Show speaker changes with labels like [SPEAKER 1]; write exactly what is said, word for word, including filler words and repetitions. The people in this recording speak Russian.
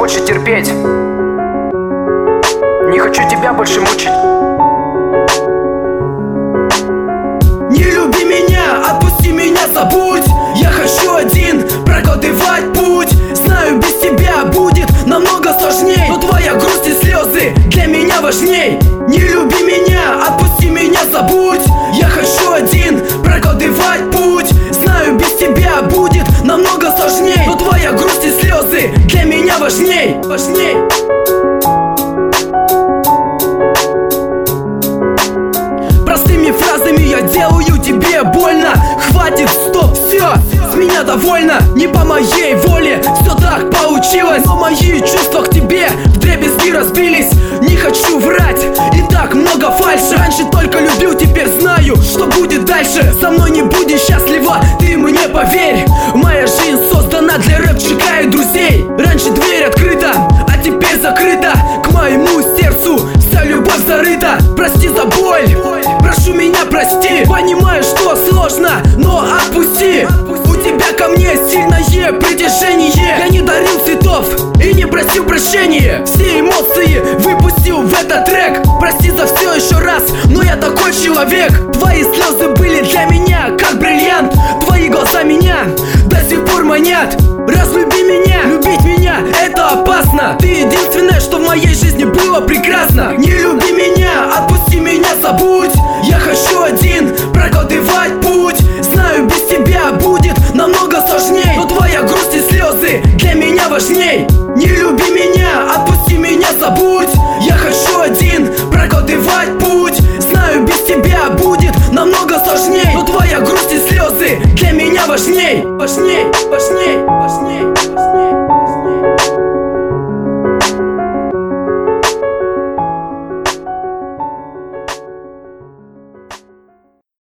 [SPEAKER 1] больше терпеть. Не хочу тебя больше мучить.
[SPEAKER 2] Не люби меня, отпусти меня, забудь. Я хочу один прокладывать путь. Знаю, без тебя будет намного сложней, но твоя грусть и слезы для меня важней. Не люби меня, отпусти меня, забудь. Я хочу один прокладывать путь. Знаю, без тебя будет намного сложней, но твоя грусть и слезы для меня важней, важней. Простыми фразами я делаю тебе больно. Хватит, стоп, все, с меня довольно. Не по моей воле все так получилось, но мои чувства к тебе вдребезги разбились. Не хочу врать, и так много фальши. Раньше только любил, теперь знаю, что будет дальше. Со мной не будешь счастлива, ты мне поверь. Моя жизнь создана для рэпчика и друзей. Раньше дверь открыта, а теперь закрыта. К моему сердцу вся любовь зарыта. Прости за боль, прошу меня прости. Понимаю, что сложно, но отпусти. У тебя ко мне сильное притяжение. Я не дарил цветов и не просил прощения. Все эмоции выпустил в этот трек. Прости за все еще раз, но я такой человек. Твои слезы были для меня как бриллиант. Твои глаза меня до сих пор манят. Разлюби меня, любить меня это опасно. Ты единственное, что в моей жизни было прекрасно. Не люби меня, отпусти меня, забудь. Я хочу один прокладывать путь. Знаю, без тебя будет намного сложней, но твоя грусть и слезы для меня важней. Не люби меня, отпусти меня, забудь. Я хочу один прокладывать путь. Знаю, без тебя будет намного сложней, но твоя грусть и слезы для меня важней, важней, важней, важней.